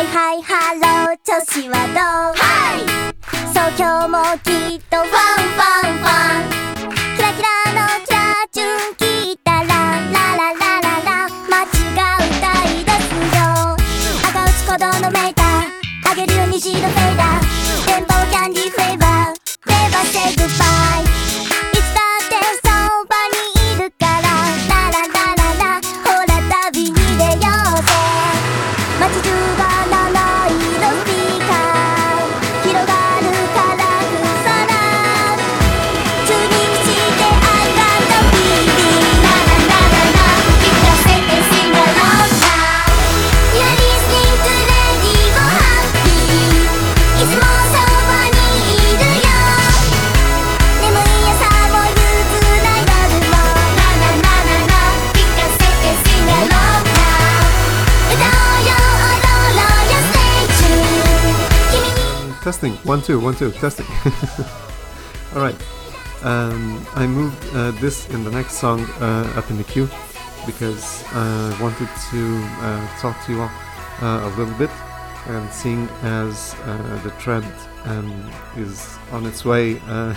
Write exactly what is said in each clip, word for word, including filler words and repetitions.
はいはいハロー調子はどう？はいそう今日もきっとファンファンファンキラキラのキラチュン聞いたらラララララ街が歌い出すよ赤打ち鼓動のメーターあげるよ虹のフェイダー電波はキャンディーフレーバー Never say goodbye いつだってそばにいるからラララララほら旅に出ようぜ街中が七色スピーカー広がるカラフルさらチューニングして I got the feeling ラララララ聞かせて sing along now You're listening to Radio Happy いつもそばにいるよ眠い朝も憂鬱な夜もラララララ聞かせて sing along now 歌おうよ踊ろうよ Stay tuned 君に Testing, one, two, one, two, testing. Alright, um, I moved uh, this in the next song uh, up in the queue because I wanted to uh, talk to you all uh, a little bit, and seeing as uh, the trend um, is on its way uh,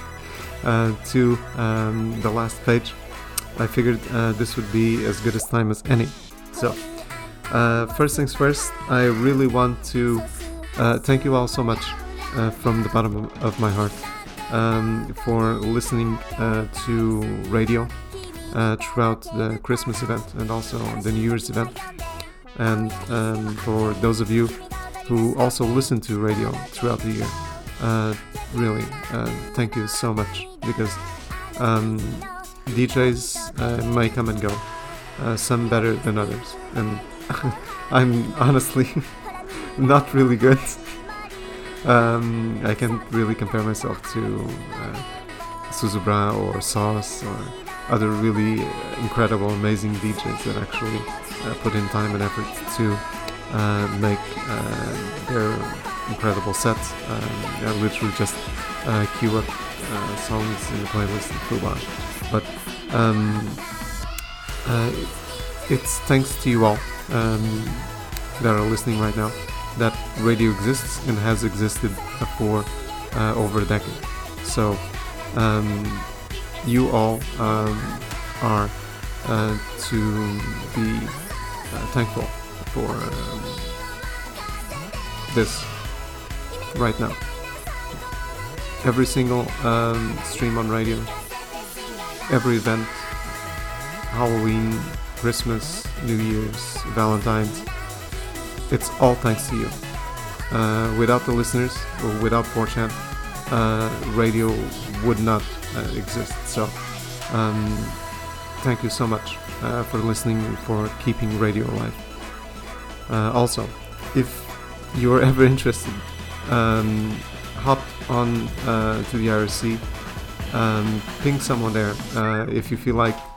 uh, to um, the last page, I figured uh, this would be as good a time as any. So, uh, first things first, I really want to uh, thank you all so much uh, from the bottom of, of my heart um, for listening uh, to radio uh, throughout the Christmas event and also the New Year's event. And um, for those of you who also listen to radio throughout the year, uh, really, uh, thank you so much, because um, D Js uh, may come and go, uh, some better than others, and I'm honestly not really good. Um, I can't really compare myself to uh, Suzubra or Sauce or other really incredible, amazing D Js that actually uh, put in time and effort to uh, make uh, their incredible sets. Um, I literally just uh, queue up uh, songs in the playlist in Fubar. But um, uh, it's thanks to you all um, that are listening right now that radio exists and has existed for uh, over a decade. So um, you all um, are uh, to be uh, thankful for um, this right now. Every single um, stream on radio, every event, Halloween, Christmas, New Year's, Valentine's, it's all thanks to you. Uh, without the listeners, or without four chan, uh, radio would not uh, exist. So, um, thank you so much uh, for listening and for keeping radio alive. Uh, also, if you're ever interested, um, hop on uh, to the I R C, um, ping someone there uh, if you feel like